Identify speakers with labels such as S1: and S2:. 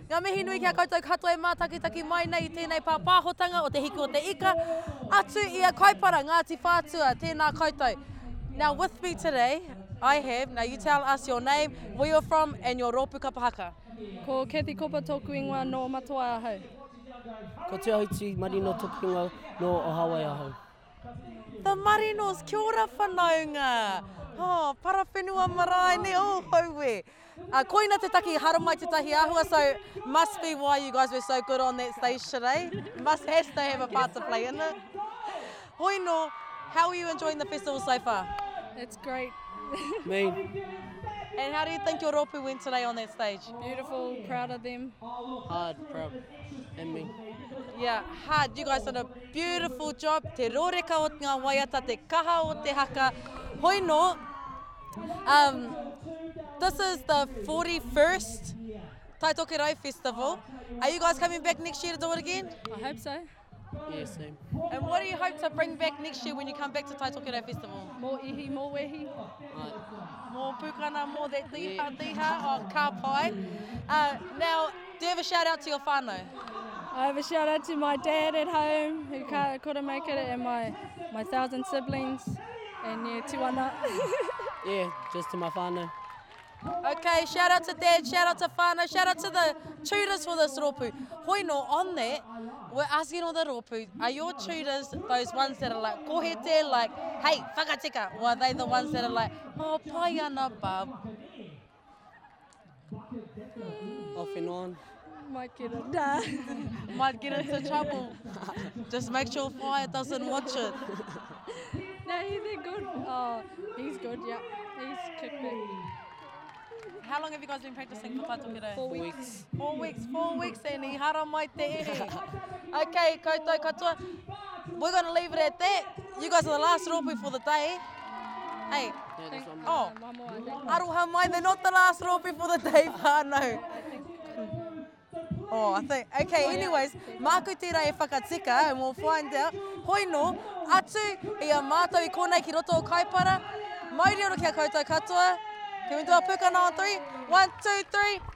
S1: Ngā mihi nui kia koutou katoa e mātakitaki mai nei I tēnei pāpāhotanga o te hiki o te ika. Atu ia kaipara Ngāti Whātua, tēnā koutou. Now with me today, I have, now you tell us your name, where you're from and your rōpū kapahaka.
S2: Ko Kathy Kopa tōku ingoa no Matawa ahau.
S3: Ko Te Ahiti Marino tōku ingoa no o Hawaii ahau.
S1: The Marinos, kia ora whanaunga. Oh, parawhenua marae ne, oh hauwe. Koina te taki haramai te tahi āhua, so must be why you guys were so good on that stage today. Has to have a part to play in it. Hoi no, how are you enjoying the festival so far?
S2: It's great.
S3: Mean,
S1: And how do you think your rōpū went today on that stage?
S2: Beautiful, proud of them.
S3: hard, proud, and mean.
S1: Yeah, hard. You guys done a beautiful job. Te rōreka o ngā waiata, te kaha o te haka. Hoi no, this is the 41st Taitoke Rau Festival. Are you guys coming back next year to do it again?
S2: I hope so.
S3: Yeah, same.
S1: And what do you hope to bring back next year when you come back to Taitoke Rau Festival?
S2: More ihi, more wehi.
S1: More pukana, more that tiha, or ka pai. Now, do you have a shout out to your whānau?
S2: I have a shout out to my dad at home who couldn't make it, and my 1,000 siblings, and yeah, tiwana.
S3: Yeah, just to my whānau.
S1: Okay, shout out to Dad, shout out to whānau, shout out to the tutors for this rōpū. Hoi no, on that, we're asking all the rōpū, are your tutors those ones that are like kohete, like, hey, whakatika, or are they the ones that are like, oh, pai ana, bub?
S3: Off and on.
S2: Might get it. Nah.
S1: Might get into trouble. Just make sure fire doesn't watch it.
S2: No, they're good. Oh, he's good, yeah. He's kicked it.
S1: How long have you guys been practicing for Taitoke Rau?
S2: 4 weeks.
S1: 4 weeks, and I hara mai te ere. Okay, koutou katoa. We're going to leave it at that. You guys are the last rōpū for the day. Hey,
S3: Yeah, there's one more.
S1: oh,
S2: One more, I think.
S1: aroha mai, they're not the last rōpū for the day, whānau. Oh, I think, okay, anyways, māku tērā e whakatika, and we'll find out. Hoi no, atu I a mātou I konei ki roto o kaipara. Mauri ora kia koutou katoa. Can we do a pukana on 3? 1, 2, 3.